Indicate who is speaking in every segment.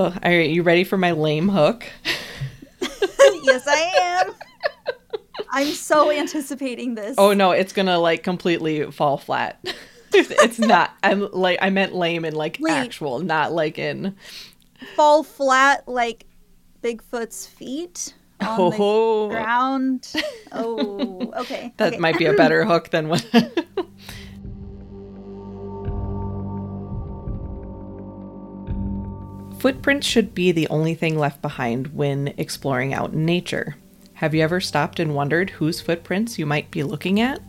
Speaker 1: All right, you ready for my lame hook?
Speaker 2: Yes, I am. I'm so anticipating this.
Speaker 1: Oh no, it's gonna like completely fall flat. It's not. I meant lame in like
Speaker 2: Wait.
Speaker 1: actual, not like in
Speaker 2: Fall flat like Bigfoot's feet on the ground. Oh, okay.
Speaker 1: That
Speaker 2: okay.
Speaker 1: might be a better hook than what. Footprints should be the only thing left behind when exploring out in nature. Have you ever stopped and wondered whose footprints you might be looking at?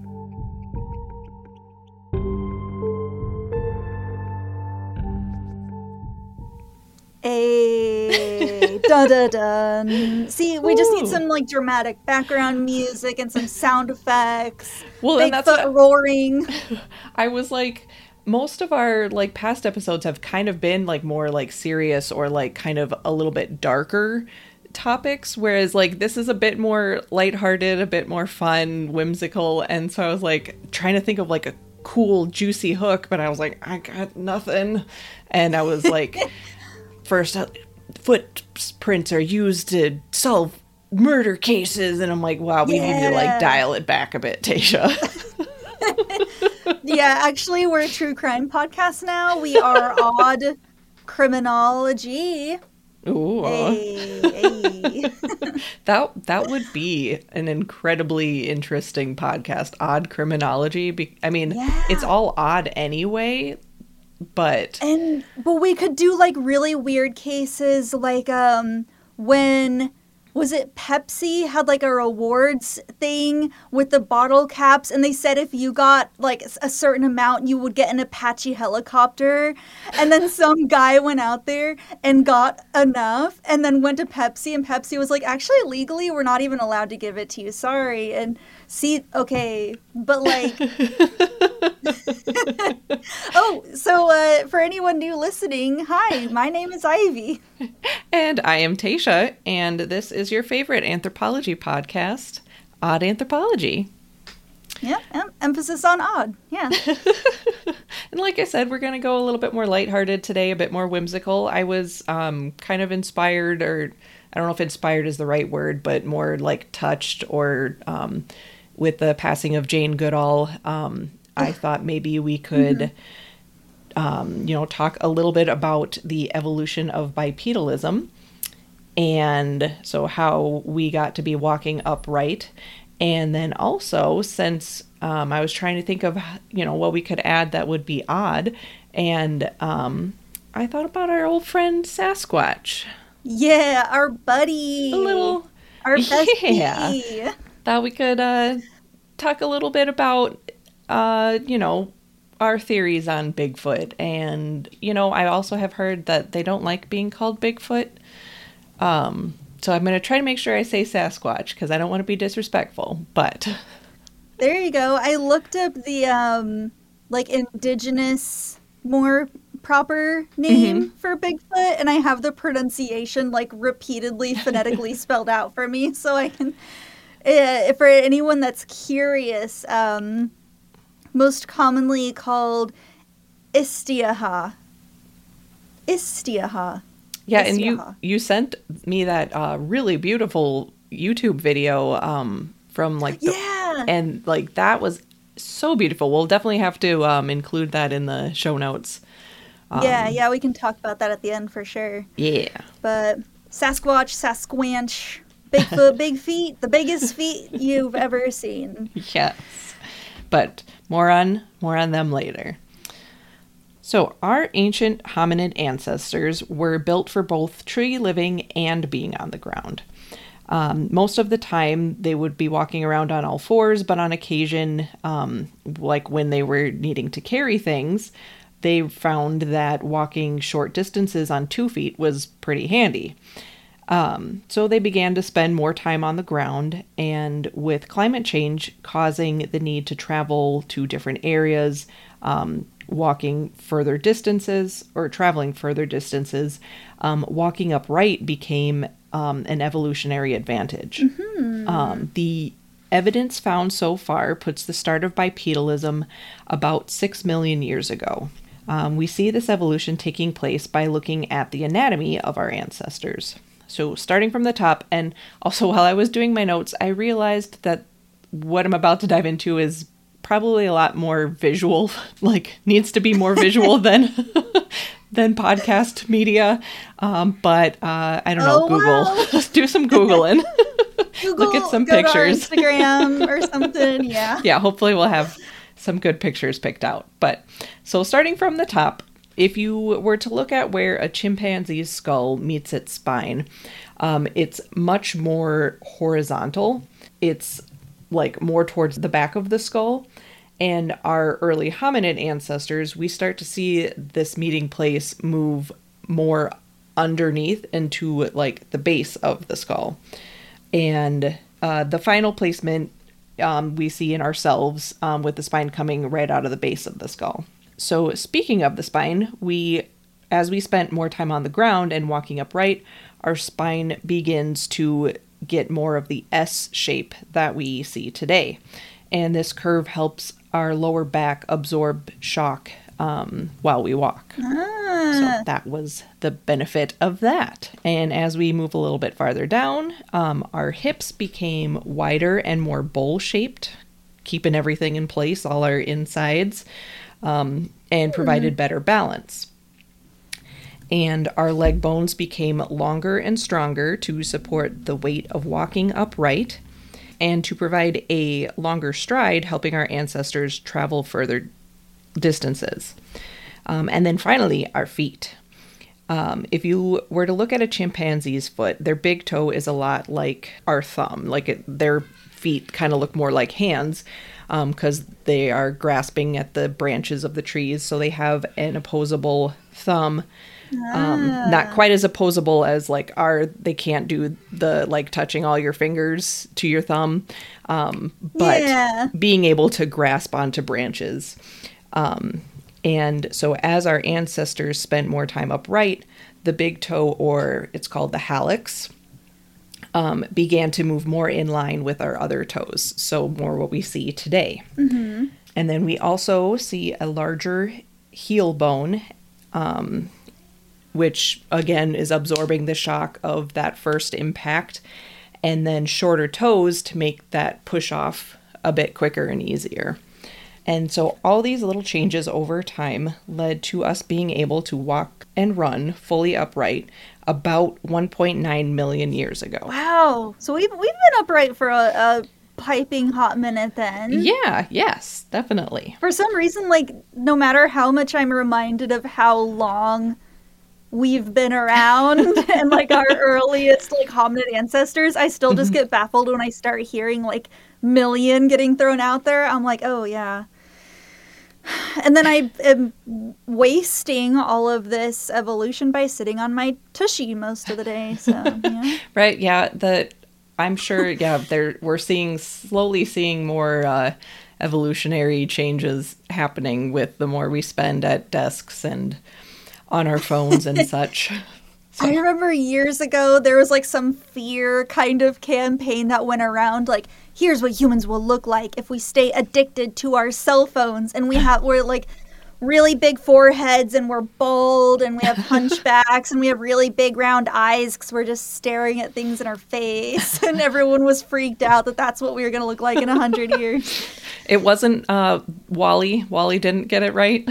Speaker 2: Dun dun dun. See, we just need some like dramatic background music and some sound effects.
Speaker 1: Well,
Speaker 2: Bigfoot
Speaker 1: and that's what
Speaker 2: roaring.
Speaker 1: I was like, most of our like past episodes have kind of been like more like serious or like kind of a little bit darker topics, whereas like this is a bit more lighthearted, a bit more fun, whimsical, and so I was like trying to think of like a cool juicy hook, but I was like, I got nothing. And I was like, first, footprints are used to solve murder cases, and I'm like, wow, we need to like dial it back a bit, Tasha.
Speaker 2: Yeah, actually, we're a true crime podcast now. We are Odd Criminology.
Speaker 1: Ooh.
Speaker 2: Hey.
Speaker 1: That would be an incredibly interesting podcast, Odd Criminology. I mean, It's all odd anyway, but
Speaker 2: we could do like really weird cases, like when was it Pepsi had like a rewards thing with the bottle caps, and they said if you got like a certain amount you would get an Apache helicopter, and then some guy went out there and got enough and then went to Pepsi, and Pepsi was like, actually legally we're not even allowed to give it to you, sorry. And see, okay, but like oh, so for anyone new listening, hi, my name is Ivy.
Speaker 1: And I am Tasha, and this is your favorite anthropology podcast, Odd Anthropology.
Speaker 2: Yeah, emphasis on odd, yeah.
Speaker 1: And like I said, we're going to go a little bit more lighthearted today, a bit more whimsical. I was kind of inspired, or I don't know if inspired is the right word, but more like touched, or with the passing of Jane Goodall, I thought maybe we could... talk a little bit about the evolution of bipedalism, and so how we got to be walking upright. And then also, since I was trying to think of, what we could add that would be odd, and I thought about our old friend Sasquatch.
Speaker 2: Yeah, our buddy. Our bestie.
Speaker 1: Yeah. Thought we could talk a little bit about, our theories on Bigfoot. And, I also have heard that they don't like being called Bigfoot. So I'm going to try to make sure I say Sasquatch, because I don't want to be disrespectful, but...
Speaker 2: There you go. I looked up the, indigenous, more proper name for Bigfoot, and I have the pronunciation, repeatedly phonetically spelled out for me, so I can... for anyone that's curious, most commonly called Istiaha. Istiaha.
Speaker 1: Yeah, and you sent me that really beautiful YouTube video from and that was so beautiful. We'll definitely have to include that in the show notes.
Speaker 2: Yeah, we can talk about that at the end for sure.
Speaker 1: Yeah.
Speaker 2: But Sasquatch, Sasquanch, Bigfoot, big feet, the biggest feet you've ever seen.
Speaker 1: Yes. But more on them later. So our ancient hominid ancestors were built for both tree living and being on the ground. Most of the time they would be walking around on all fours, but on occasion, like when they were needing to carry things, they found that walking short distances on 2 feet was pretty handy. So they began to spend more time on the ground, and with climate change causing the need to travel to different areas, walking further distances or traveling further distances, walking upright became an evolutionary advantage. The evidence found so far puts the start of bipedalism about 6 million years ago. We see this evolution taking place by looking at the anatomy of our ancestors. So starting from the top, and also while I was doing my notes, I realized that what I'm about to dive into is probably a lot more visual, like needs to be more visual than than podcast media. But I don't know, Google.
Speaker 2: Wow.
Speaker 1: Let's do some Googling.
Speaker 2: Google,
Speaker 1: Look at some
Speaker 2: go
Speaker 1: pictures.
Speaker 2: to our Instagram or something. Yeah.
Speaker 1: Yeah, hopefully we'll have some good pictures picked out. But so starting from the top, if you were to look at where a chimpanzee's skull meets its spine, it's much more horizontal. It's like more towards the back of the skull. And our early hominid ancestors, we start to see this meeting place move more underneath into like the base of the skull. And the final placement we see in ourselves with the spine coming right out of the base of the skull. So speaking of the spine, as we spent more time on the ground and walking upright, our spine begins to get more of the S shape that we see today. And this curve helps our lower back absorb shock while we walk. So that was the benefit of that. And as we move a little bit farther down, our hips became wider and more bowl-shaped, keeping everything in place, all our insides, and provided better balance. And our leg bones became longer and stronger to support the weight of walking upright and to provide a longer stride, helping our ancestors travel further distances. And then finally, our feet. If you were to look at a chimpanzee's foot, their big toe is a lot like our thumb. Their feet kind of look more like hands because they are grasping at the branches of the trees. So they have an opposable thumb. Not quite as opposable as they can't do the like touching all your fingers to your thumb, but being able to grasp onto branches. And so as our ancestors spent more time upright, the big toe, or it's called the hallux, began to move more in line with our other toes. So more what we see today. Mm-hmm. And then we also see a larger heel bone, which again is absorbing the shock of that first impact, and then shorter toes to make that push off a bit quicker and easier. And so all these little changes over time led to us being able to walk and run fully upright about 1.9 million years ago.
Speaker 2: Wow. So we've been upright for a piping hot minute then.
Speaker 1: Yeah, yes, definitely.
Speaker 2: For some reason, like, no matter how much I'm reminded of how long we've been around and like our earliest like hominid ancestors, I still just get baffled when I start hearing like million getting thrown out there. I'm like, oh yeah. And then I am wasting all of this evolution by sitting on my tushy most of the day. So yeah.
Speaker 1: Right, yeah. I'm sure, yeah, we're slowly seeing more evolutionary changes happening with the more we spend at desks and on our phones and such. So.
Speaker 2: I remember years ago, there was like some fear kind of campaign that went around, like, here's what humans will look like if we stay addicted to our cell phones. And we're like really big foreheads and we're bald and we have hunchbacks and we have really big round eyes because we're just staring at things in our face. And everyone was freaked out that that's what we were going to look like in 100 years.
Speaker 1: It wasn't WALL-E. WALL-E didn't get it right.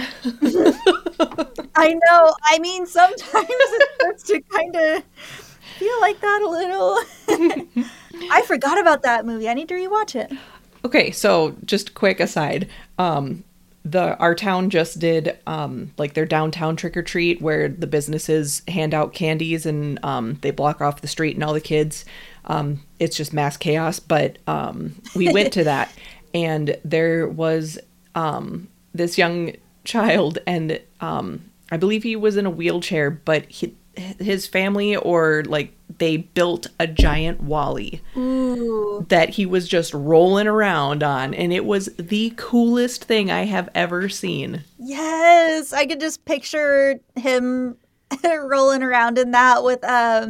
Speaker 2: I know. I mean, sometimes it starts to kind of feel like that a little. I forgot about that movie. I need to rewatch it.
Speaker 1: Okay, so just quick aside. Our town just did like their downtown trick or treat where the businesses hand out candies and they block off the street and all the kids. It's just mass chaos, but we went to that and there was this young child and I believe he was in a wheelchair, but his family they built a giant WALL-E that he was just rolling around on, and it was the coolest thing I have ever seen.
Speaker 2: Yes, I could just picture him rolling around in that with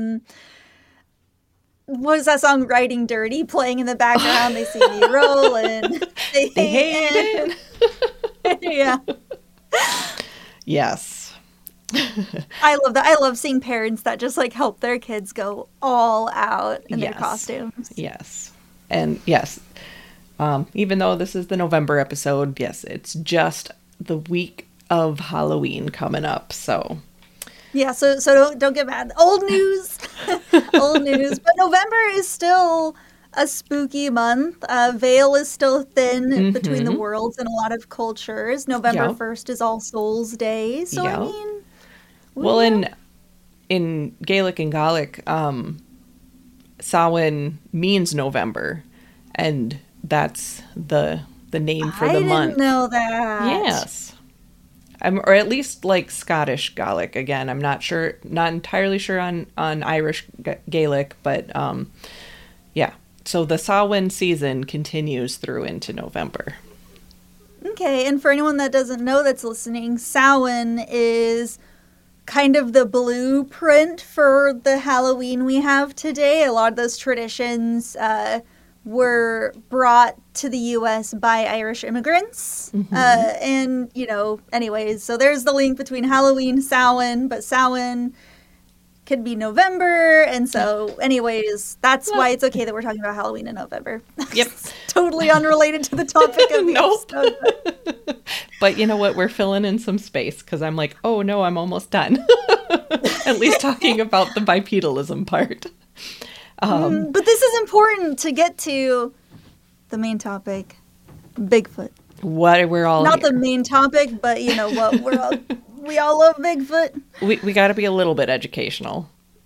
Speaker 2: what is that song, Riding Dirty, playing in the background. They see me rolling. They hate it. Yeah.
Speaker 1: Yes.
Speaker 2: I love that. I love seeing parents that just like help their kids go all out in their
Speaker 1: Yes.
Speaker 2: costumes.
Speaker 1: Yes. And yes, even though this is the November episode, yes, it's just the week of Halloween coming up. So
Speaker 2: Yeah, so don't get mad. Old news. Old news. But November is still a spooky month. Veil is still thin between the worlds in a lot of cultures. November
Speaker 1: Yep.
Speaker 2: 1st is All Souls Day. So I
Speaker 1: Yep.
Speaker 2: mean,
Speaker 1: well, in Gaelic and Gaelic, Samhain means November, and that's the name for the
Speaker 2: I
Speaker 1: month.
Speaker 2: didn't know that.
Speaker 1: Yes. Or at least like Scottish Gaelic. Again, I'm not entirely sure on Irish Gaelic, but yeah. So the Samhain season continues through into November.
Speaker 2: Okay, and for anyone that doesn't know that's listening, Samhain is kind of the blueprint for the Halloween we have today. A lot of those traditions were brought to the U.S. by Irish immigrants. And, anyways, so there's the link between Halloween, Samhain, but Samhain could be November. And so, anyways, that's why it's okay that we're talking about Halloween in November.
Speaker 1: Yep.
Speaker 2: Totally unrelated to the topic of the
Speaker 1: Nope.
Speaker 2: episode.
Speaker 1: But you know what? We're filling in some space because I'm like, oh no, I'm almost done. At least talking about the bipedalism part.
Speaker 2: But this is important to get to the main topic, Bigfoot.
Speaker 1: What we're all
Speaker 2: Not
Speaker 1: here.
Speaker 2: the main topic, but you know what? We all love Bigfoot.
Speaker 1: We got to be a little bit educational.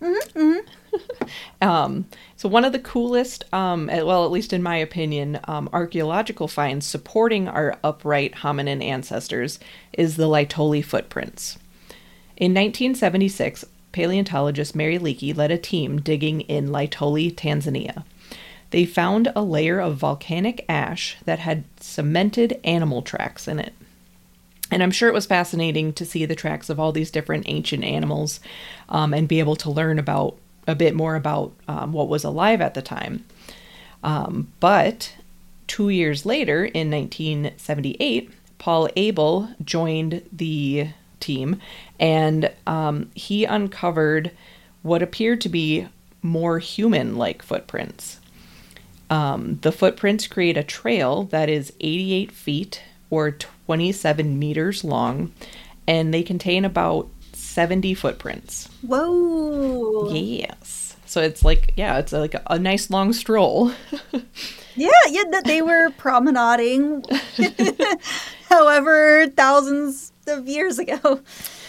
Speaker 1: So one of the coolest, well, at least in my opinion, archaeological finds supporting our upright hominin ancestors is the Laetoli footprints. In 1976, paleontologist Mary Leakey led a team digging in Laetoli, Tanzania. They found a layer of volcanic ash that had cemented animal tracks in it. And I'm sure it was fascinating to see the tracks of all these different ancient animals and be able to learn about a bit more about what was alive at the time. But 2 years later, in 1978, Paul Abel joined the team, and he uncovered what appeared to be more human-like footprints. The footprints create a trail that is 88 feet or 27 meters long, and they contain about 70 footprints.
Speaker 2: Whoa.
Speaker 1: Yes. So it's like, yeah, it's like a nice long stroll.
Speaker 2: Yeah, that they were promenading however thousands of years ago.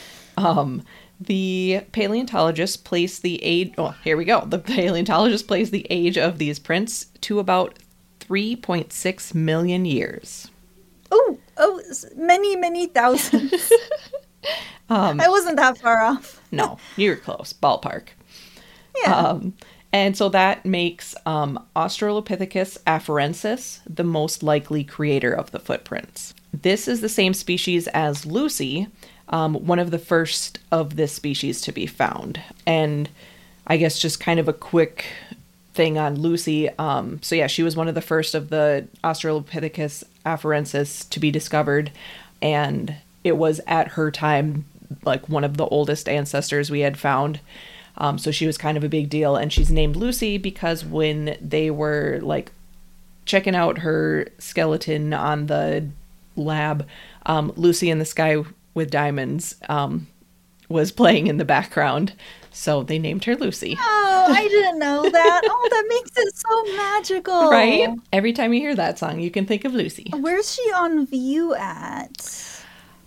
Speaker 1: The paleontologists placed the age, oh, here we go. The paleontologists placed the age of these prints to about 3.6 million years.
Speaker 2: Oh, many thousands. I wasn't that far off.
Speaker 1: No, you were close. Ballpark.
Speaker 2: Yeah.
Speaker 1: And so that makes Australopithecus afarensis the most likely creator of the footprints. This is the same species as Lucy, one of the first of this species to be found. And I guess just kind of a quick thing on Lucy. So yeah, she was one of the first of the Australopithecus afarensis to be discovered. And it was at her time like one of the oldest ancestors we had found. So she was kind of a big deal, and she's named Lucy because when they were like checking out her skeleton on the lab, Lucy in the Sky with Diamonds was playing in the background, so they named her Lucy.
Speaker 2: Oh, I didn't know that. Oh, that makes it so magical.
Speaker 1: Right? Every time you hear that song, you can think of Lucy.
Speaker 2: Where's she on view at?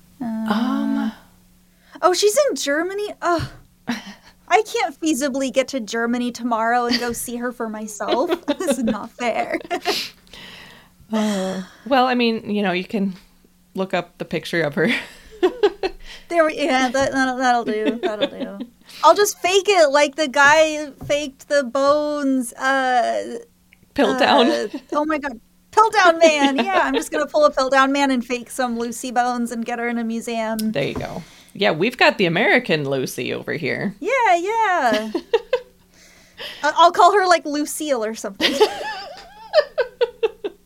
Speaker 2: Oh, she's in Germany? Oh, I can't feasibly get to Germany tomorrow and go see her for myself. This is not fair.
Speaker 1: Well, I mean, you can look up the picture of her.
Speaker 2: That'll do. That'll do. I'll just fake it like the guy faked the bones.
Speaker 1: Piltdown.
Speaker 2: Oh my god. Piltdown Man. Yeah, I'm just going to pull a Piltdown Man and fake some Lucy bones and get her in a museum.
Speaker 1: There you go. Yeah, we've got the American Lucy over here.
Speaker 2: Yeah. I'll call her like Lucille or something.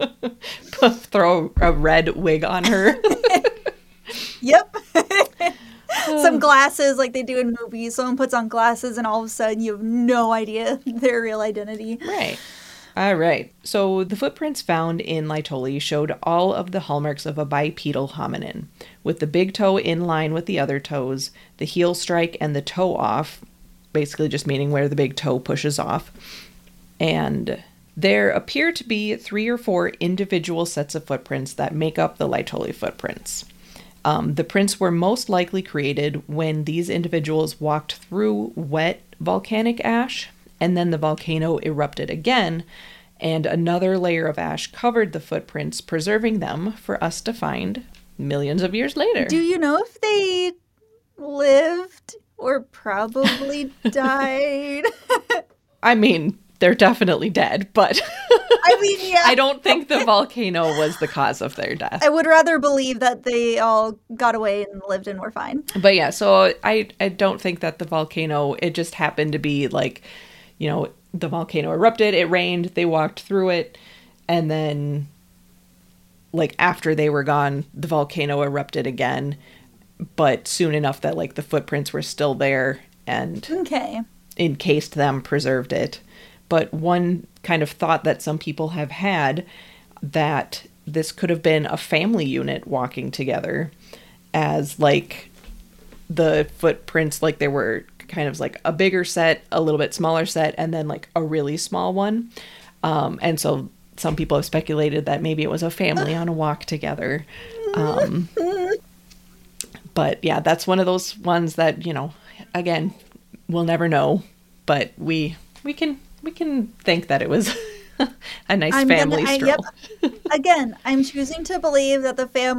Speaker 1: Throw a red wig on her.
Speaker 2: Yep. some glasses like they do in movies. Someone puts on glasses and all of a sudden you have no idea their real identity.
Speaker 1: Right. All right. So the footprints found in Laetoli showed all of the hallmarks of a bipedal hominin, with the big toe in line with the other toes, the heel strike and the toe off, basically just meaning where the big toe pushes off. And there appear to be 3 or 4 individual sets of footprints that make up the Laetoli footprints. The prints were most likely created when these individuals walked through wet volcanic ash, and then the volcano erupted again, and another layer of ash covered the footprints, preserving them for us to find millions of years later.
Speaker 2: Do you know if they lived or probably died?
Speaker 1: I mean, they're definitely dead, but
Speaker 2: I mean, yeah.
Speaker 1: I don't think the volcano was the cause of their death.
Speaker 2: I would rather believe that they all got away and lived and were fine.
Speaker 1: But yeah, so I don't think that the volcano, it just happened to be like, you know, the volcano erupted, it rained, they walked through it, and then like after they were gone, the volcano erupted again, but soon enough that like the footprints were still there and encased them, preserved it. But one kind of thought that some people have had that this could have been a family unit walking together, as like the footprints, like there were kind of like a bigger set, a little bit smaller set, and then like a really small one. And so some people have speculated that maybe it was a family on a walk together. But yeah, that's one of those ones that, you know, again, we'll never know, but we can think that it was a nice family stroll.
Speaker 2: Again, I'm choosing to believe that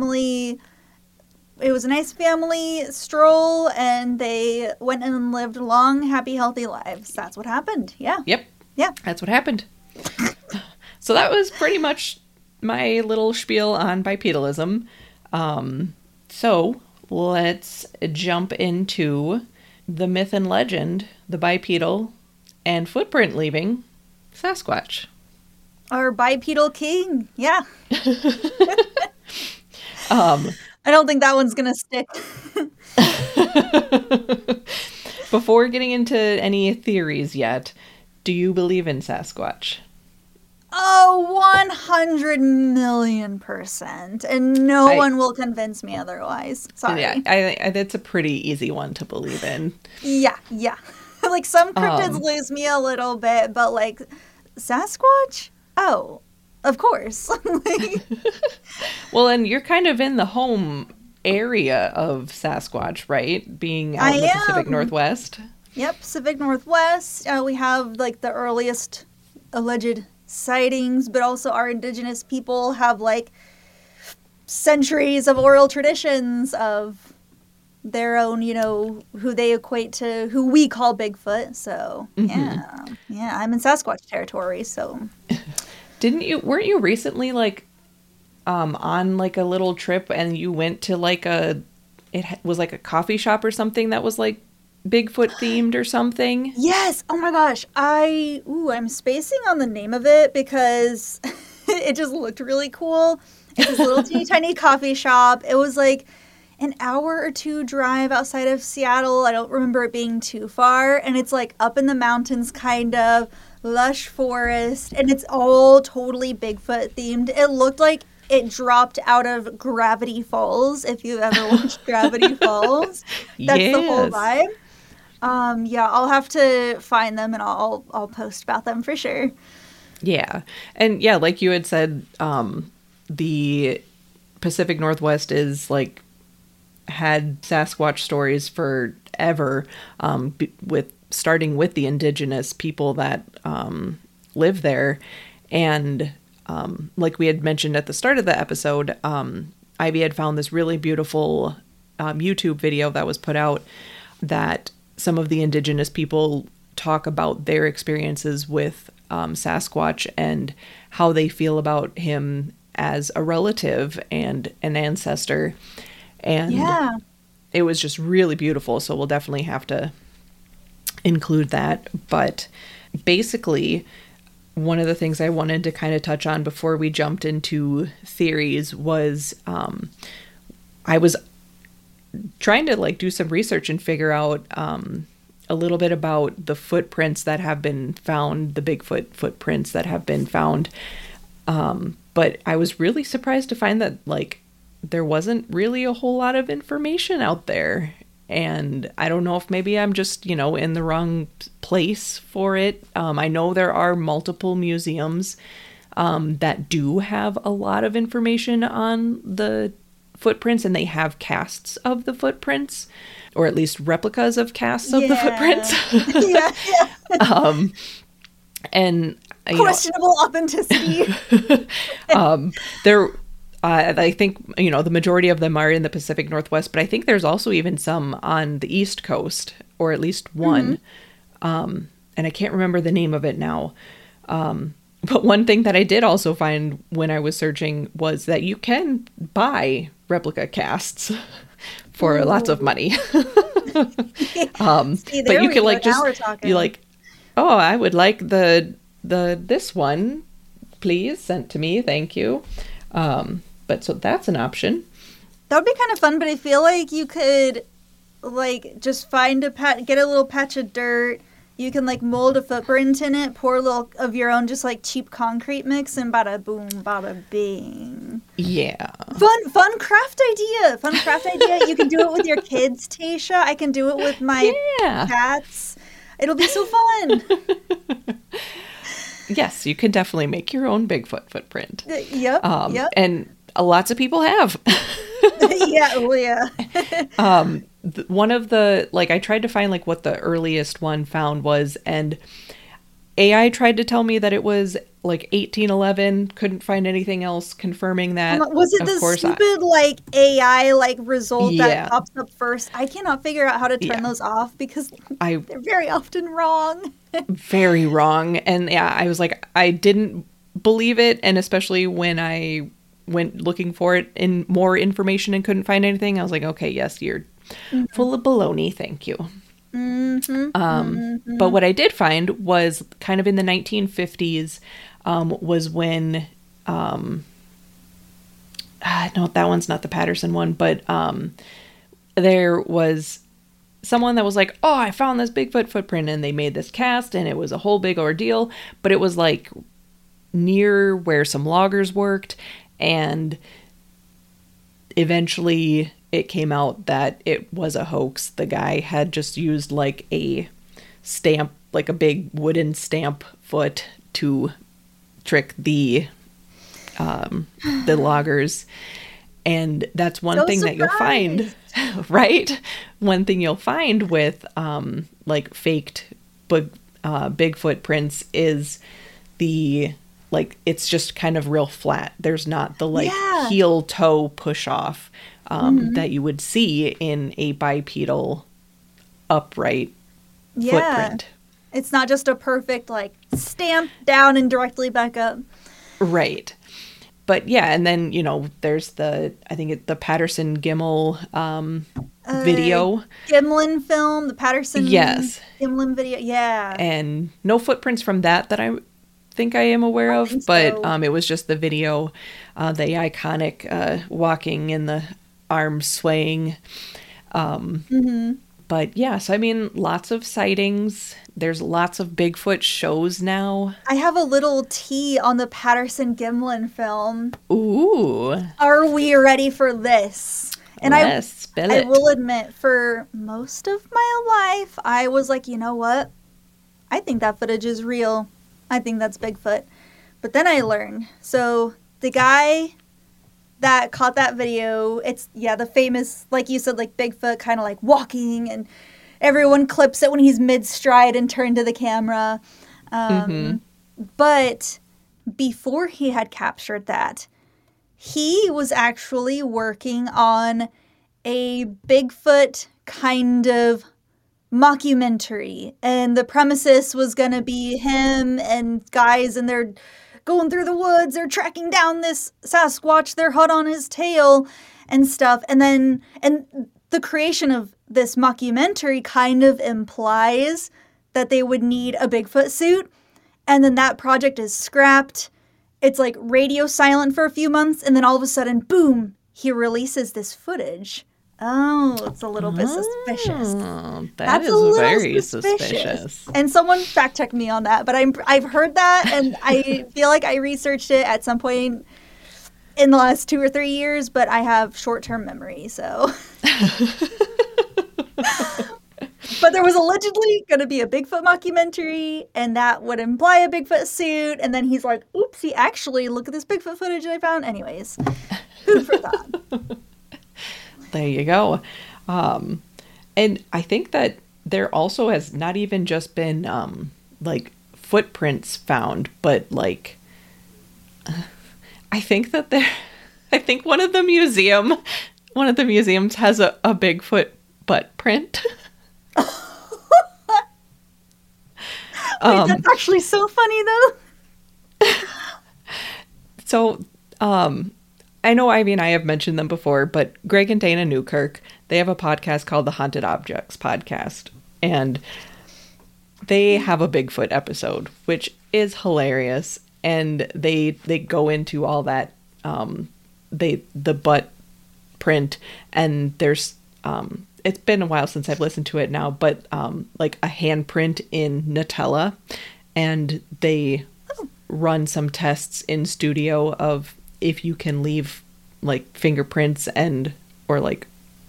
Speaker 2: it was a nice family stroll and they went and lived long, happy, healthy lives. That's what happened. Yeah.
Speaker 1: Yep.
Speaker 2: Yeah.
Speaker 1: That's what happened. So that was pretty much my little spiel on bipedalism. So let's jump into the myth and legend, the bipedal and footprint leaving Sasquatch.
Speaker 2: Our bipedal king. Yeah. I don't think that one's going to stick.
Speaker 1: Before getting into any theories yet, do you believe in Sasquatch?
Speaker 2: Oh, 100 million%. And no one will convince me otherwise. Sorry.
Speaker 1: Yeah, I that's a pretty easy one to believe in.
Speaker 2: Yeah. Like some cryptids lose me a little bit, but like Sasquatch? Oh, of course.
Speaker 1: Well, and you're kind of in the home area of Sasquatch, right? Being out in the Pacific Northwest.
Speaker 2: Yep, Pacific Northwest. We have like the earliest alleged sightings, but also our indigenous people have like centuries of oral traditions of their own, you know, who they equate to who we call Bigfoot. So yeah, I'm in Sasquatch territory. So
Speaker 1: weren't you recently like on like a little trip and you went to like it was like a coffee shop or something that was like Bigfoot themed or something?
Speaker 2: Yes. Oh my gosh. I'm spacing on the name of it because it just looked really cool. It's this little teeny tiny coffee shop. It was like an hour or 2 drive outside of Seattle. I don't remember it being too far. And it's like up in the mountains, kind of lush forest. And it's all totally Bigfoot themed. It looked like it dropped out of Gravity Falls. If you've ever watched Gravity Falls, that's the whole vibe. Yeah, I'll have to find them and I'll post about them for sure.
Speaker 1: Yeah. And yeah, like you had said, the Pacific Northwest is like had Sasquatch stories forever, starting with the indigenous people that live there. And like we had mentioned at the start of the episode, Ivy had found this really beautiful YouTube video that was put out that some of the indigenous people talk about their experiences with Sasquatch and how they feel about him as a relative and an ancestor. And it was just really beautiful. So we'll definitely have to include that. But basically, one of the things I wanted to kind of touch on before we jumped into theories was I was trying to like do some research and figure out a little bit about the footprints that have been found, the Bigfoot footprints that have been found. But I was really surprised to find that like there wasn't really a whole lot of information out there. And I don't know if maybe I'm just, in the wrong place for it. I know there are multiple museums that do have a lot of information on the footprints, and they have casts of the footprints, or at least replicas of casts of the footprints.
Speaker 2: Yeah.
Speaker 1: And
Speaker 2: questionable authenticity.
Speaker 1: I think, the majority of them are in the Pacific Northwest, but I think there's also even some on the East Coast, or at least one. And I can't remember the name of it now. But one thing that I did also find when I was searching was that you can buy replica casts for lots of money.
Speaker 2: See,
Speaker 1: but you can like oh, I would like this one, please, sent to me, thank you. But so that's an option.
Speaker 2: That would be kind of fun, but I feel like you could like just find get a little patch of dirt. You can like mold a footprint in it, pour a little of your own just like cheap concrete mix, and bada boom, bada bing.
Speaker 1: Yeah.
Speaker 2: Fun craft idea. Fun craft idea. You can do it with your kids, Tasha. I can do it with my cats. It'll be so fun.
Speaker 1: Yes, you can definitely make your own Bigfoot footprint.
Speaker 2: Yep.
Speaker 1: And lots of people have.
Speaker 2: Yeah.
Speaker 1: One of the, like, I tried to find like what the earliest one found was, and AI tried to tell me that it was like 1811. Couldn't find anything else confirming that.
Speaker 2: Was it the stupid like AI like result that pops up first? I cannot figure out how to turn those off because they're very often wrong.
Speaker 1: Very wrong. And I was like, I didn't believe it, and especially when I went looking for it in more information and couldn't find anything, I was like, okay, yes, you're full of baloney, thank you. But what I did find was kind of in the 1950s, was when no, that one's not the Patterson one, but there was someone that was like, oh, I found this Bigfoot footprint, and they made this cast, and it was a whole big ordeal, but it was like near where some loggers worked, and eventually it came out that it was a hoax. The guy had just used like a stamp, like a big wooden stamp foot to trick the loggers. And that's one thing that you'll find, right? One thing you'll find with like faked Bigfoot prints is it's just kind of real flat. There's not the heel toe push off that you would see in a bipedal upright footprint.
Speaker 2: It's not just a perfect like stamp down and directly back up.
Speaker 1: Right. But yeah, and then, there's the Patterson Gimel video.
Speaker 2: Gimlin film, the Patterson Gimlin video. Yeah.
Speaker 1: And no footprints from that I think I am aware of, but it was just the video, the iconic walking and the arms swaying. But yes, I mean, lots of sightings. There's lots of Bigfoot shows now.
Speaker 2: I have a little tea on the Patterson Gimlin film.
Speaker 1: Ooh.
Speaker 2: Are we ready for this? And
Speaker 1: spill it.
Speaker 2: I will admit, for most of my life, I was like, you know what? I think that footage is real. I think that's Bigfoot. But then I learned. So the guy that caught that video, it's, the famous, like you said, like Bigfoot kind of like walking, and everyone clips it when he's mid-stride and turned to the camera. But before he had captured that, he was actually working on a Bigfoot kind of mockumentary, and the premises was going to be him and guys, and they're going through the woods, they're tracking down this Sasquatch, they're hot on his tail and stuff. And the creation of this mockumentary kind of implies that they would need a Bigfoot suit, and then that project is scrapped. It's like radio silent for a few months, and then all of a sudden, boom, he releases this footage Oh, it's a little bit suspicious.
Speaker 1: Oh, that
Speaker 2: That's
Speaker 1: is
Speaker 2: a little
Speaker 1: very
Speaker 2: suspicious.
Speaker 1: suspicious.
Speaker 2: And someone fact checked me on that, but I've heard that, and I feel like I researched it at some point in the last 2 or 3 years, but I have short-term memory, so. But there was allegedly going to be a Bigfoot mockumentary, and that would imply a Bigfoot suit, and then he's like, oopsie, actually, look at this Bigfoot footage I found. Anyways, food for thought.
Speaker 1: There you go. And I think that there also has not even just been like footprints found, but like I think one of the museums has a Bigfoot butt print.
Speaker 2: Wait, that's actually so funny though.
Speaker 1: So, I know, I mean, I have mentioned them before, but Greg and Dana Newkirk, they have a podcast called the Haunted Objects Podcast, and they have a Bigfoot episode, which is hilarious, and they go into all that, the butt print, and there's, it's been a while since I've listened to it now, but, like a handprint in Nutella, and they run some tests in studio of if you can leave like fingerprints or like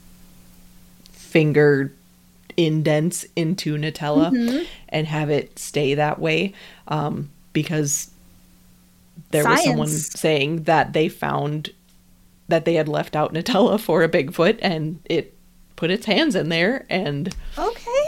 Speaker 1: finger indents into Nutella and have it stay that way, because there was someone saying that they found that they had left out Nutella for a Bigfoot and it put its hands in there, and
Speaker 2: okay.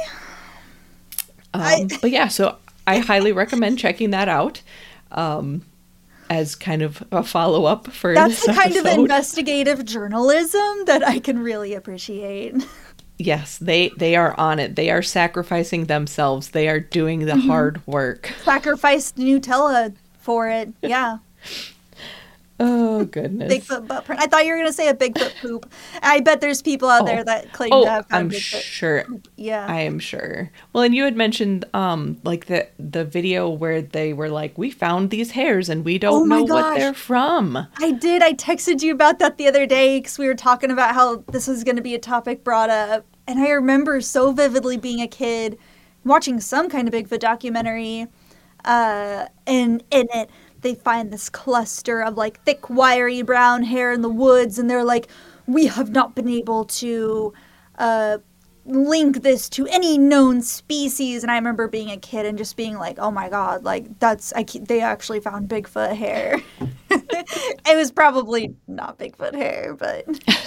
Speaker 1: But yeah, so I highly recommend checking that out. As kind of a follow-up for
Speaker 2: that's
Speaker 1: this
Speaker 2: the kind
Speaker 1: episode.
Speaker 2: of investigative journalism that I can really appreciate.
Speaker 1: Yes, they are on it. They are sacrificing themselves. They are doing the hard work.
Speaker 2: Sacrificed Nutella for it. Yeah.
Speaker 1: Oh, goodness.
Speaker 2: Bigfoot butt print. I thought you were going to say a Bigfoot poop. I bet there's people out there that claim to have found
Speaker 1: I'm
Speaker 2: Bigfoot
Speaker 1: sure.
Speaker 2: poop. Yeah.
Speaker 1: I am sure. Well, and you had mentioned like the video where they were like, we found these hairs and we don't know what they're from.
Speaker 2: I did. I texted you about that the other day because we were talking about how this was going to be a topic brought up. And I remember so vividly being a kid watching some kind of Bigfoot documentary, and in it, they find this cluster of like thick, wiry brown hair in the woods, and they're like, we have not been able to link this to any known species. And I remember being a kid and just being like, oh my god, like they actually found Bigfoot hair. It was probably not Bigfoot hair, but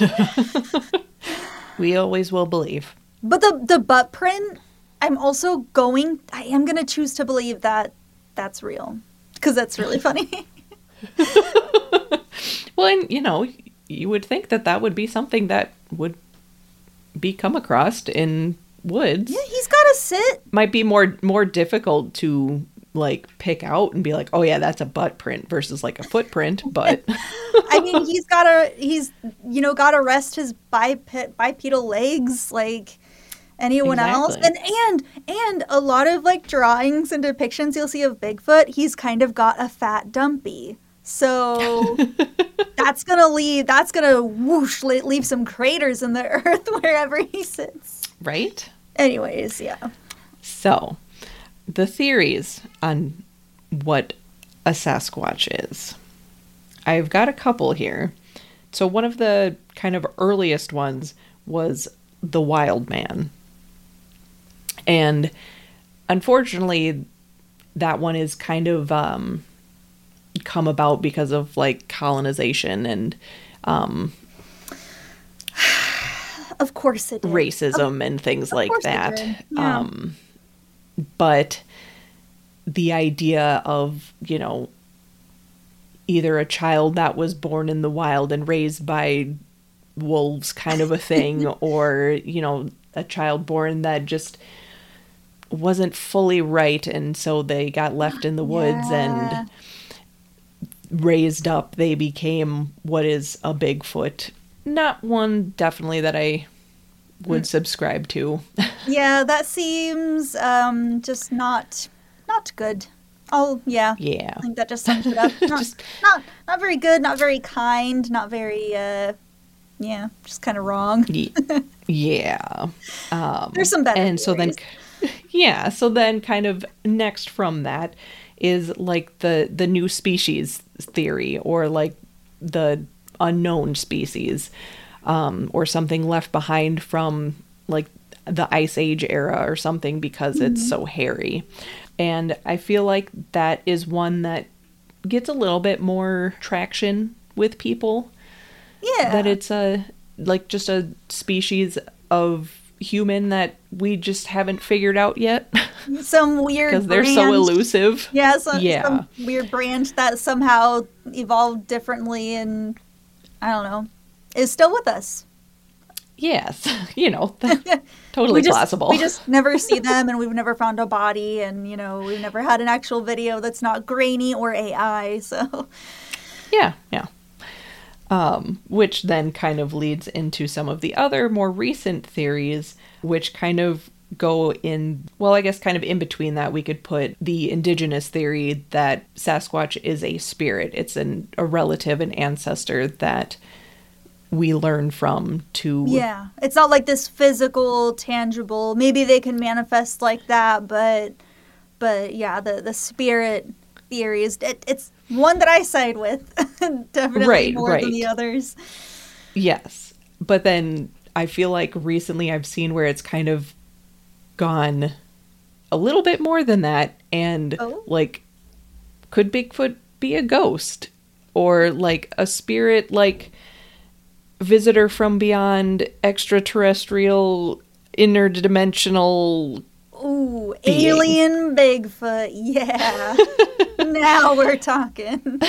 Speaker 1: we always will believe.
Speaker 2: But the butt print, I am going to choose to believe that that's real. Because that's really funny.
Speaker 1: Well, and, you would think that would be something that would be come across in woods.
Speaker 2: Yeah, he's got to sit.
Speaker 1: Might be more difficult to, like, pick out and be like, oh, yeah, that's a butt print versus, like, a footprint, but...
Speaker 2: I mean, he's got to rest his bipedal legs, like... anyone else. And a lot of like drawings and depictions you'll see of Bigfoot, he's kind of got a fat dumpy. So that's gonna leave some craters in the earth wherever he sits.
Speaker 1: Right?
Speaker 2: Anyways, yeah.
Speaker 1: So the theories on what a Sasquatch is. I've got a couple here. So one of the kind of earliest ones was the wild man. And unfortunately, that one is kind of come about because of like colonization and
Speaker 2: of course it did.
Speaker 1: Racism and things like that.
Speaker 2: Yeah.
Speaker 1: But the idea of, either a child that was born in the wild and raised by wolves kind of a thing, or, a child born that just wasn't fully right, and so they got left in the woods and raised up. They became what is a Bigfoot. Not one definitely that I would subscribe to.
Speaker 2: Yeah, that seems just not good. Oh, yeah.
Speaker 1: Yeah.
Speaker 2: I think that just sums it up. Not very good, not very kind, not very Yeah, just kind of wrong.
Speaker 1: Yeah.
Speaker 2: There's some better
Speaker 1: And so then,
Speaker 2: theories.
Speaker 1: yeah, so then kind of next from that is like the new species theory, or like the unknown species, or something left behind from like the Ice Age era or something, because it's so hairy. And I feel like that is one that gets a little bit more traction with people, that
Speaker 2: Yeah.
Speaker 1: it's a like just a species of human that we just haven't figured out yet
Speaker 2: Some weird
Speaker 1: because they're so
Speaker 2: brand.
Speaker 1: elusive.
Speaker 2: Yeah,
Speaker 1: Yeah.
Speaker 2: some weird brand that somehow evolved differently and I don't know, is still with us.
Speaker 1: Yes. Totally plausible.
Speaker 2: We just never see them and we've never found a body and we've never had an actual video that's not grainy or AI, so
Speaker 1: Yeah, yeah. Which then kind of leads into some of the other more recent theories, which kind of go in, well, I guess kind of in between that, we could put the indigenous theory that Sasquatch is a spirit. It's a relative, an ancestor that we learn from to...
Speaker 2: yeah, it's not like this physical, tangible. Maybe they can manifest like that, but yeah, the spirit theory is it's one that I side with, definitely
Speaker 1: Right,
Speaker 2: more than the
Speaker 1: right.
Speaker 2: others.
Speaker 1: Yes. But then I feel like recently I've seen where it's kind of gone a little bit more than that, and
Speaker 2: Oh,
Speaker 1: like, could Bigfoot be a ghost, or like a spirit, like visitor from beyond, extraterrestrial, interdimensional
Speaker 2: ooh,
Speaker 1: being?
Speaker 2: alien Bigfoot. Yeah. Now we're talking.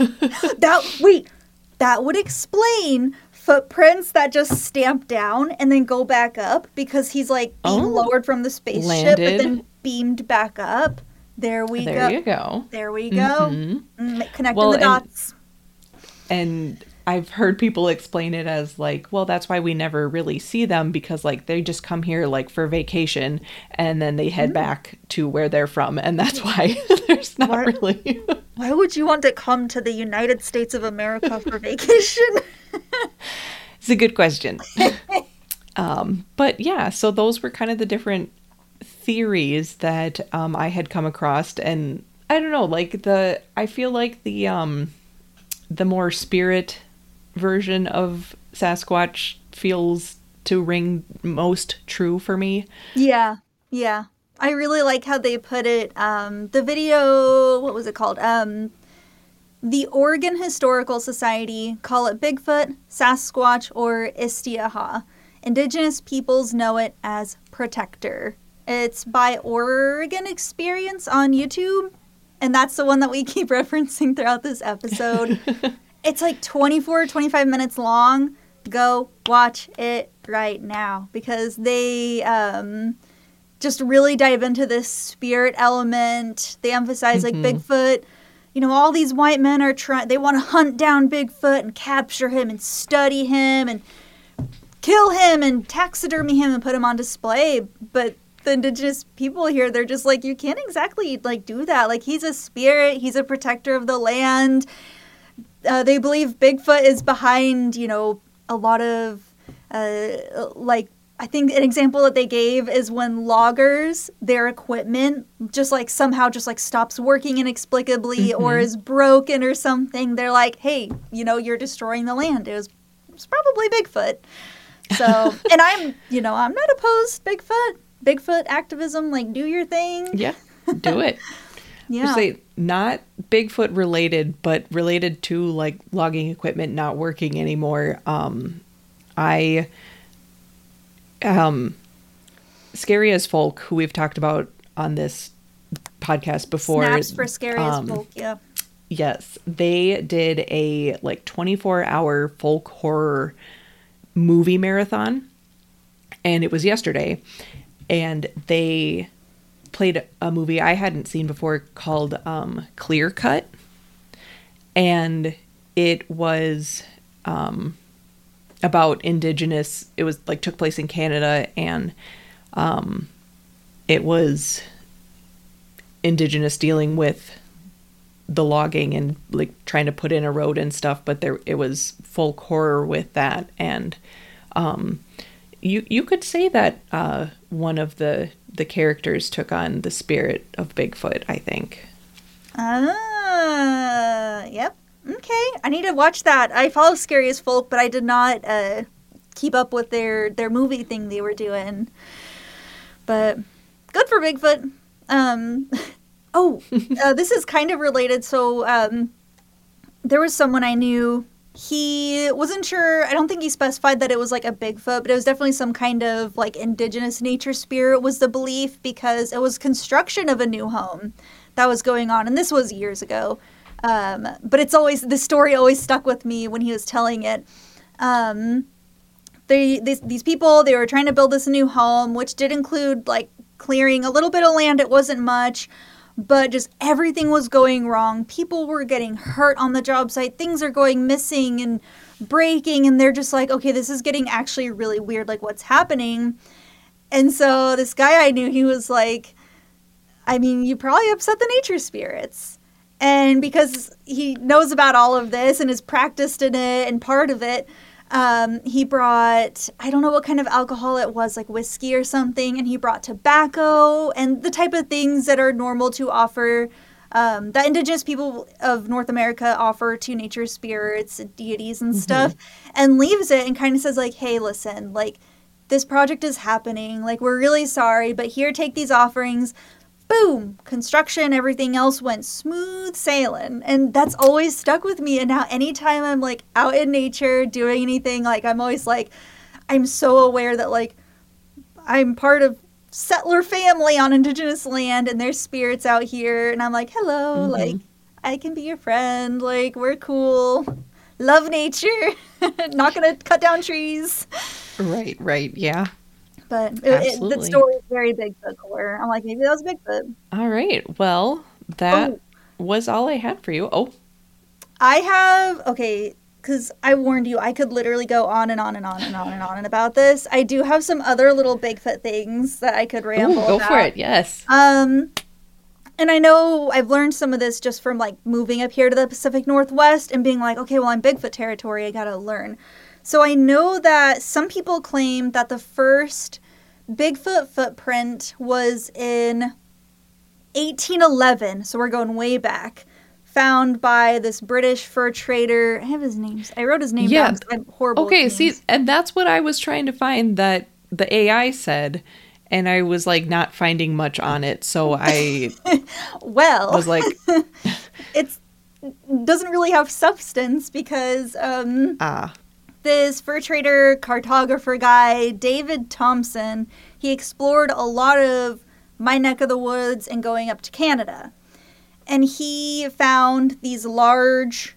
Speaker 2: That would explain footprints that just stamp down and then go back up because he's like being
Speaker 1: Oh,
Speaker 2: lowered from the spaceship but
Speaker 1: landed.
Speaker 2: then beamed back up. There we
Speaker 1: There
Speaker 2: go.
Speaker 1: you go.
Speaker 2: There we go. Connecting
Speaker 1: Well,
Speaker 2: the dots.
Speaker 1: and I've heard people explain it as like, well, that's why we never really see them, because like they just come here like for vacation and then they head back to where they're from, and that's why there's not
Speaker 2: Why,
Speaker 1: really...
Speaker 2: why would you want to come to the United States of America for vacation?
Speaker 1: It's a good question. But yeah, so those were kind of the different theories that I had come across, and I don't know, like I feel like the more spirit version of Sasquatch feels to ring most true for me.
Speaker 2: Yeah, yeah. I really like how they put it. The video, what was it called? The Oregon Historical Society call it Bigfoot, Sasquatch, or Istiaha. Indigenous peoples know it as Protector. It's by Oregon Experience on YouTube, and that's the one that we keep referencing throughout this episode. It's like 24, 25 minutes long. Go watch it right now because they just really dive into this spirit element. They emphasize like Bigfoot. All these white men are they want to hunt down Bigfoot and capture him and study him and kill him and taxidermy him and put him on display. But the indigenous people here, they're just like, you can't exactly like do that. Like, he's a spirit. He's a protector of the land. They believe Bigfoot is behind, a lot of, I think an example that they gave is when loggers, their equipment somehow stops working inexplicably or is broken or something. They're like, hey, you're destroying the land. It's probably Bigfoot. So, and I'm not opposed to Bigfoot activism, like do your thing.
Speaker 1: Yeah, do it.
Speaker 2: Yeah.
Speaker 1: Say not Bigfoot related, but related to like logging equipment not working anymore. Scary as Folk, who we've talked about on this podcast before.
Speaker 2: Snaps for Scary as Folk, yeah.
Speaker 1: Yes, they did a like 24-hour folk horror movie marathon, and it was yesterday, and they played a movie I hadn't seen before called Clear Cut, and it was about indigenous. It was like took place in Canada, and it was indigenous dealing with the logging and like trying to put in a road and stuff, but it was folk horror with that. And you could say that one of the characters took on the spirit of Bigfoot, I think.
Speaker 2: Yep. Okay, I need to watch that. I follow Scary as Folk, but I did not keep up with their movie thing they were doing. But good for Bigfoot. This is kind of related. So there was someone I knew. He wasn't sure. I don't think he specified that it was like a Bigfoot, but it was definitely some kind of like indigenous nature spirit was the belief, because it was construction of a new home that was going on. And this was years ago. But it's always, the story always stuck with me when he was telling it. These people, they were trying to build this new home, which did include like clearing a little bit of land. It wasn't much, but just everything was going wrong. People were getting hurt on the job site. Things are going missing and breaking. And they're just like, okay, this is getting actually really weird. Like, what's happening? And so this guy I knew, he was like, I mean, you probably upset the nature spirits. And because he knows about all of this and has practiced in it and part of it, he brought, I don't know what kind of alcohol it was, like whiskey or something, and he brought tobacco and the type of things that are normal to offer, that indigenous people of North America offer to nature spirits, deities and stuff, and leaves it and kind of says like, hey, listen, like, this project is happening, like, we're really sorry, but here, take these offerings. Boom, construction, everything else went smooth sailing. And that's always stuck with me. And now anytime I'm like out in nature doing anything, like I'm always like, I'm so aware that like I'm part of settler family on indigenous land and there's spirits out here. And I'm like, hello, like I can be your friend. Like, we're cool. Love nature. Not going to cut down trees.
Speaker 1: Right. Yeah.
Speaker 2: But the story is very Bigfoot core. I'm like, maybe that was Bigfoot.
Speaker 1: All right. Well, that was all I had for you. Oh.
Speaker 2: I have, okay, because I warned you, I could literally go on and on and on and on and on about this. I do have some other little Bigfoot things that I could ramble
Speaker 1: go
Speaker 2: about.
Speaker 1: for it, yes.
Speaker 2: And I know I've learned some of this just from, like, moving up here to the Pacific Northwest and being like, okay, well, I'm Bigfoot territory, I gotta learn. So I know that some people claim that the first Bigfoot footprint was in 1811, so we're going way back, found by this British fur trader. I have his name. I wrote his name down. I'm horrible.
Speaker 1: Okay, see, and that's what I was trying to find that the AI said, and I was like not finding much on it, so I was like,
Speaker 2: it doesn't really have substance because this fur trader, cartographer guy, David Thompson, he explored a lot of my neck of the woods and going up to Canada. And he found these large,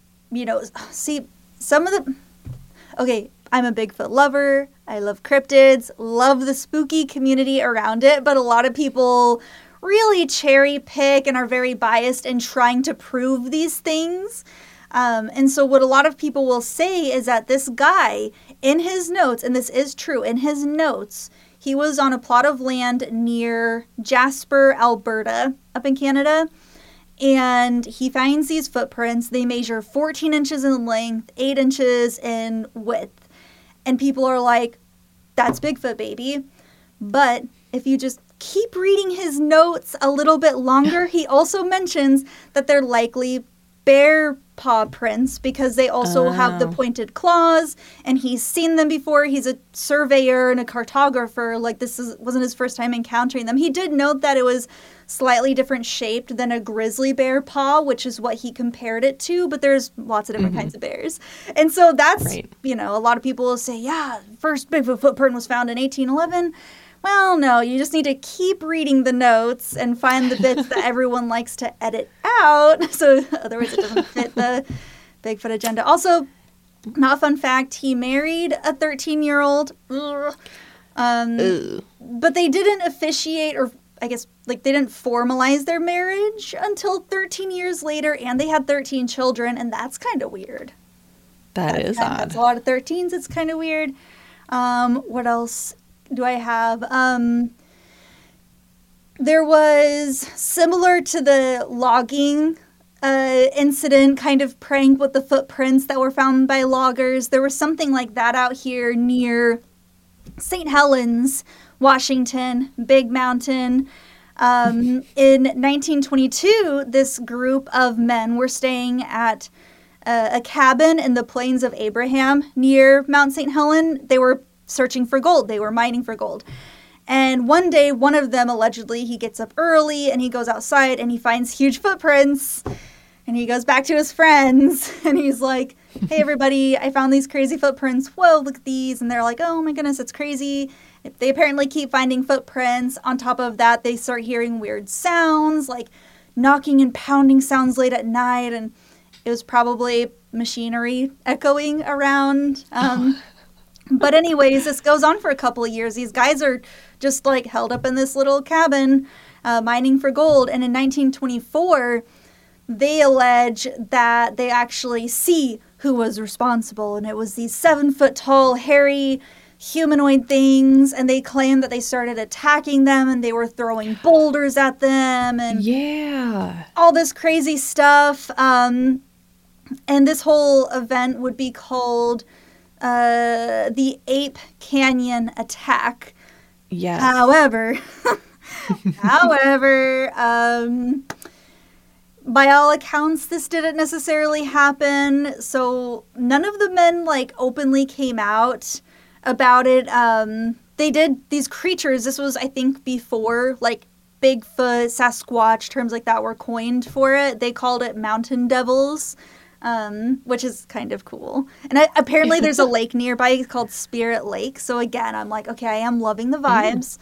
Speaker 2: see, some of the... Okay, I'm a Bigfoot lover. I love cryptids, love the spooky community around it, but a lot of people really cherry pick and are very biased in trying to prove these things. And so what a lot of people will say is that this guy, in his notes, and this is true, in his notes, he was on a plot of land near Jasper, Alberta, up in Canada, and he finds these footprints. They measure 14 inches in length, 8 inches in width. And people are like, that's Bigfoot, baby. But if you just keep reading his notes a little bit longer, he also mentions that they're likely bear paw prints because they also have the pointed claws, and he's seen them before. He's a surveyor and a cartographer. Like, wasn't his first time encountering them. He did note that it was slightly different shaped than a grizzly bear paw, which is what he compared it to, but there's lots of different kinds of bears. And so that's, a lot of people will say, yeah, first Bigfoot footprint was found in 1811. Well, no, you just need to keep reading the notes and find the bits that everyone likes to edit out. So otherwise it doesn't fit the Bigfoot agenda. Also, not a fun fact, he married a 13-year-old. But they didn't officiate, or I guess, like, they didn't formalize their marriage until 13 years later, and they had 13 children, and that's kind of weird.
Speaker 1: That's odd.
Speaker 2: That's a lot of 13s. It's kind of weird. What else do I have? There was, similar to the logging incident kind of prank with the footprints that were found by loggers. There was something like that out here near St. Helens, Washington, Big Mountain. In 1922, this group of men were staying at a cabin in the Plains of Abraham near Mount St. Helen. They were searching for gold. They were mining for gold. And one day, one of them, allegedly, he gets up early and he goes outside and he finds huge footprints. And he goes back to his friends and he's like, hey, everybody, I found these crazy footprints. Whoa, look at these. And they're like, oh, my goodness, it's crazy. They apparently keep finding footprints. On top of that, they start hearing weird sounds, like knocking and pounding sounds late at night. And it was probably machinery echoing around. But anyways, this goes on for a couple of years. These guys are just like held up in this little cabin mining for gold. And in 1924, they allege that they actually see who was responsible. And it was these 7-foot-tall, hairy humanoid things. And they claim that they started attacking them and they were throwing boulders at them. And all this crazy stuff. And this whole event would be called the Ape Canyon Attack.
Speaker 1: Yes.
Speaker 2: However, by all accounts, this didn't necessarily happen. So none of the men like openly came out about it. They did these creatures. This was, I think, before like Bigfoot, Sasquatch, terms like that were coined for it. They called it mountain devils. Which is kind of cool. And apparently there's a lake nearby called Spirit Lake. So again, I'm like, okay, I am loving the vibes.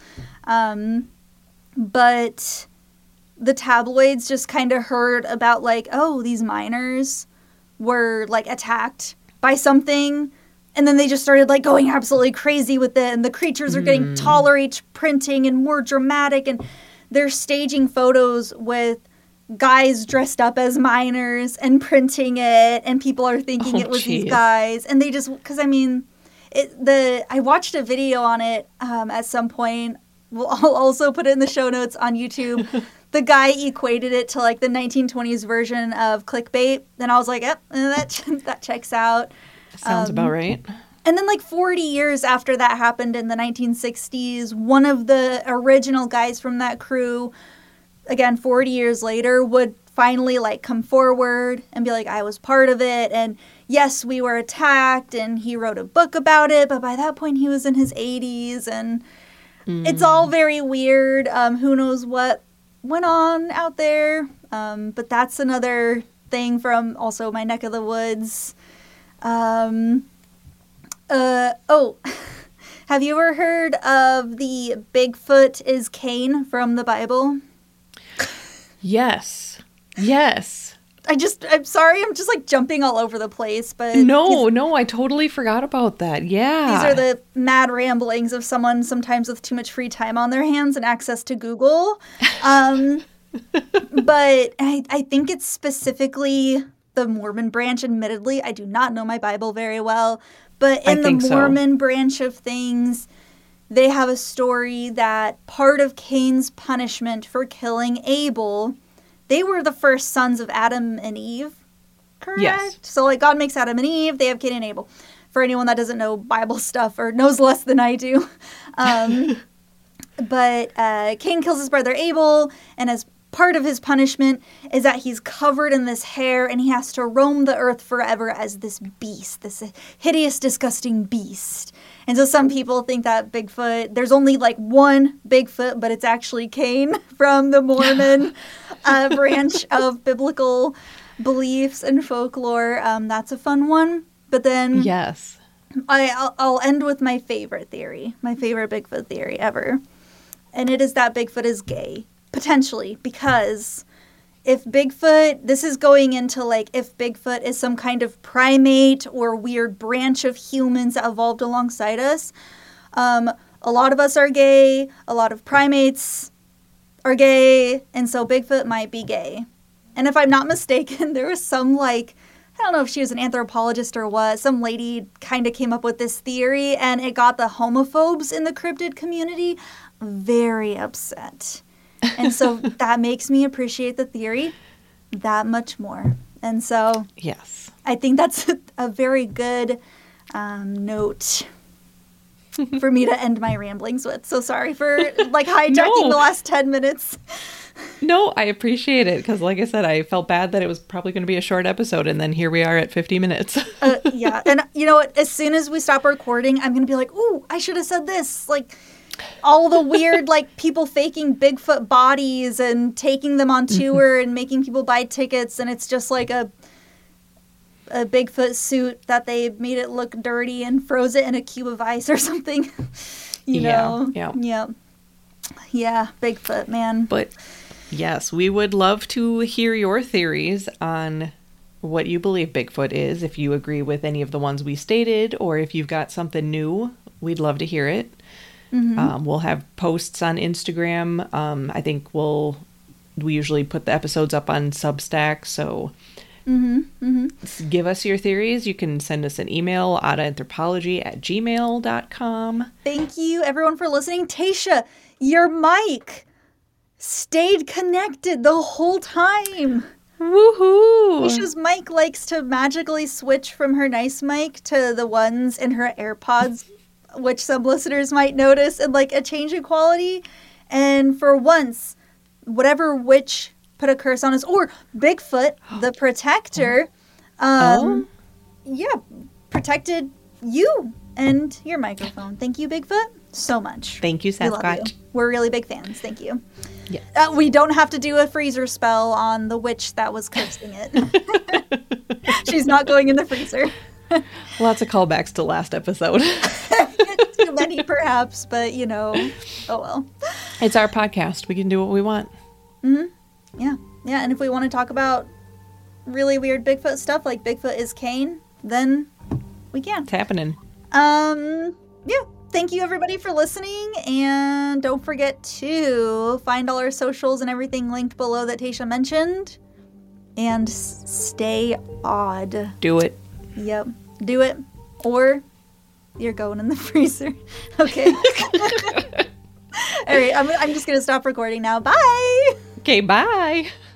Speaker 2: But the tabloids just kind of heard about like, oh, these miners were like attacked by something. And then they just started like going absolutely crazy with it. And the creatures are getting taller each printing and more dramatic. And they're staging photos with guys dressed up as miners and printing it, and people are thinking it was these guys, and they just, because I mean, I watched a video on it at some point. I'll also put it in the show notes on YouTube. The guy equated it to like the 1920s version of clickbait, and I was like, yep, that checks out.
Speaker 1: Sounds about right.
Speaker 2: And then like 40 years after that happened in the 1960s, one of the original guys from that crew, again, 40 years later, would finally like come forward and be like, I was part of it. And yes, we were attacked, and he wrote a book about it. But by that point, he was in his 80s, and it's all very weird. Who knows what went on out there. But that's another thing from also my neck of the woods. Have you ever heard of the Bigfoot is Cain from the Bible?
Speaker 1: Yes.
Speaker 2: I'm sorry, I'm just like jumping all over the place, but
Speaker 1: No, I totally forgot about that. Yeah.
Speaker 2: These are the mad ramblings of someone sometimes with too much free time on their hands and access to Google. But I think it's specifically the Mormon branch. Admittedly, I do not know my Bible very well, but in the Mormon branch of things, they have a story that part of Cain's punishment for killing Abel, they were the first sons of Adam and Eve, correct?
Speaker 1: Yes.
Speaker 2: So, like, God makes Adam and Eve, they have Cain and Abel. For anyone that doesn't know Bible stuff or knows less than I do. But Cain kills his brother Abel, and as part of his punishment is that he's covered in this hair, and he has to roam the earth forever as this beast, this hideous, disgusting beast. And so some people think that Bigfoot, there's only like one Bigfoot, but it's actually Cain from the Mormon branch of biblical beliefs and folklore. That's a fun one. But then
Speaker 1: yes,
Speaker 2: I'll end with my favorite theory, my favorite Bigfoot theory ever. And it is that Bigfoot is gay. Potentially, because if Bigfoot, this is going into like if Bigfoot is some kind of primate or weird branch of humans that evolved alongside us. A lot of us are gay, a lot of primates are gay, and so Bigfoot might be gay. And if I'm not mistaken, there was some like, I don't know if she was an anthropologist or what, some lady kind of came up with this theory, and it got the homophobes in the cryptid community very upset. And so that makes me appreciate the theory that much more. And so
Speaker 1: Yes.
Speaker 2: I think that's a very good note for me to end my ramblings with. So sorry for like hijacking the last 10 minutes.
Speaker 1: No, I appreciate it because, like I said, I felt bad that it was probably going to be a short episode, and then here we are at 50 minutes.
Speaker 2: Yeah, and you know what? As soon as we stop recording, I'm going to be like, ooh, I should have said this. Like, all the weird, like, people faking Bigfoot bodies and taking them on tour and making people buy tickets, and it's just like a Bigfoot suit that they made it look dirty and froze it in a cube of ice or something. you know? Yeah, Bigfoot, man.
Speaker 1: But yes, we would love to hear your theories on what you believe Bigfoot is. If you agree with any of the ones we stated, or if you've got something new, we'd love to hear it. We'll have posts on Instagram. I think we usually put the episodes up on Substack, so give us your theories. You can send us an email, ottaanthropology@gmail.com.
Speaker 2: Thank you, everyone, for listening. Tasha, your mic stayed connected the whole time.
Speaker 1: Woohoo!
Speaker 2: Tasha's mic likes to magically switch from her nice mic to the ones in her AirPods, which some listeners might notice, and like a change in quality. And for once, whatever witch put a curse on us, or Bigfoot, the protector, protected you and your microphone. Thank you, Bigfoot, so much.
Speaker 1: Thank you,
Speaker 2: We love
Speaker 1: Sasquatch.
Speaker 2: you. We're really big fans. Thank you.
Speaker 1: Yes.
Speaker 2: We don't have to do a freezer spell on the witch that was cursing it. She's not going in the freezer.
Speaker 1: Lots of callbacks to last episode.
Speaker 2: Too many, perhaps, but you know, oh well.
Speaker 1: It's our podcast. We can do what we want.
Speaker 2: Yeah. And if we want to talk about really weird Bigfoot stuff, like Bigfoot is Kane, then we can.
Speaker 1: It's happening.
Speaker 2: Yeah. Thank you, everybody, for listening. And don't forget to find all our socials and everything linked below that Tasha mentioned. And stay odd.
Speaker 1: Do it.
Speaker 2: Yep. Do it. Or you're going in the freezer. Okay. All right. I'm just going to stop recording now. Bye.
Speaker 1: Okay, bye.